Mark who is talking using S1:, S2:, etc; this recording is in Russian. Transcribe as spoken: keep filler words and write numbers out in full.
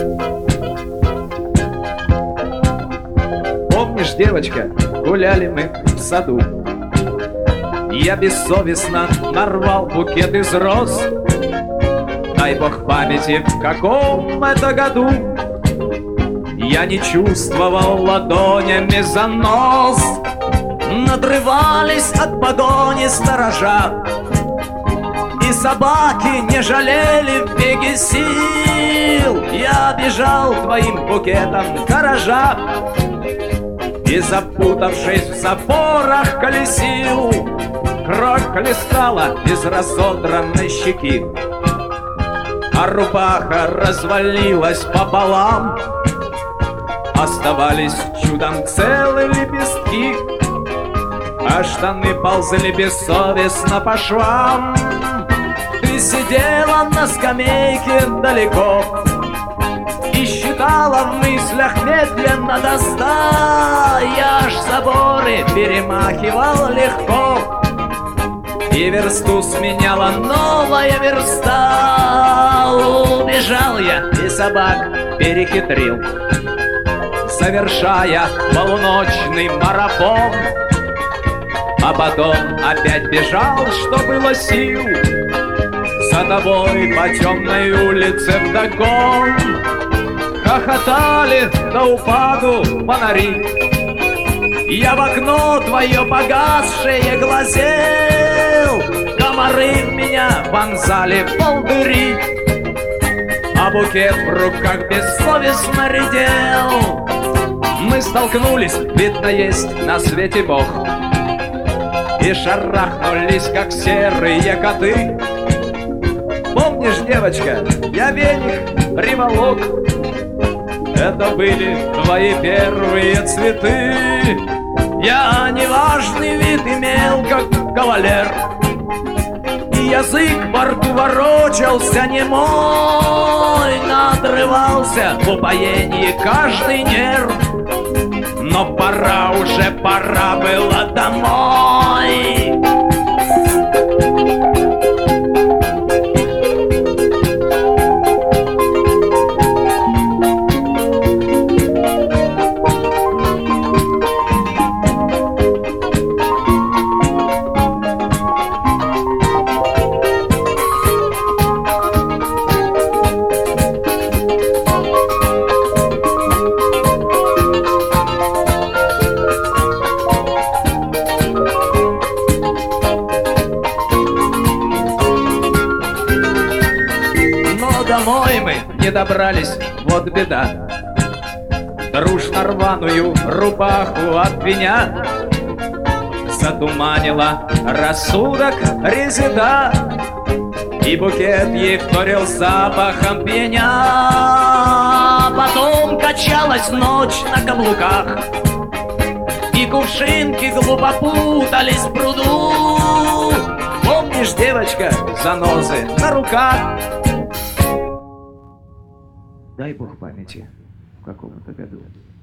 S1: Помнишь, девочка, гуляли мы в саду, я бессовестно нарвал букет из роз. Дай бог памяти, в каком это году я не чувствовал ладонями занос. Надрывались от погони сторожа, и собаки не жалели в беге сил. Я бежал твоим букетом гаража и, запутавшись в запорах, колесил. Кровь хлестала из разодранной щеки, а рубаха развалилась пополам. Оставались чудом целые лепестки, а штаны ползали бессовестно по швам. Ты сидела на скамейке далеко и считала в мыслях медленно до ста. Я ж заборы перемахивал легко, и версту сменяла новая верста. Убежал я и собак перехитрил, совершая полуночный марафон. А потом опять бежал, что было сил, за тобой по темной улице вдогон. Хохотали до упаду фонари, я в окно твое погасшее глазел. Комары в меня вонзали волдыри, а букет в руках бессовестно редел. Мы столкнулись, видно, есть на свете Бог, и шарахнулись, как серые коты. Помнишь, девочка, я веник приволок, это были твои первые цветы. Я неважный вид имел, как кавалер, и язык во рту ворочался немой. Надрывался в упоении каждый нерв, но пора уже, пора было домой. Домой мы не добрались, вот беда. Дружно рваную рубаху от пеня затуманила рассудок резида, и букет ей вторил запахом пеня. Потом качалась ночь на каблуках, и кувшинки глупо путались в пруду. Помнишь, девочка, занозы на руках? Дай бог памяти, в каком-то году.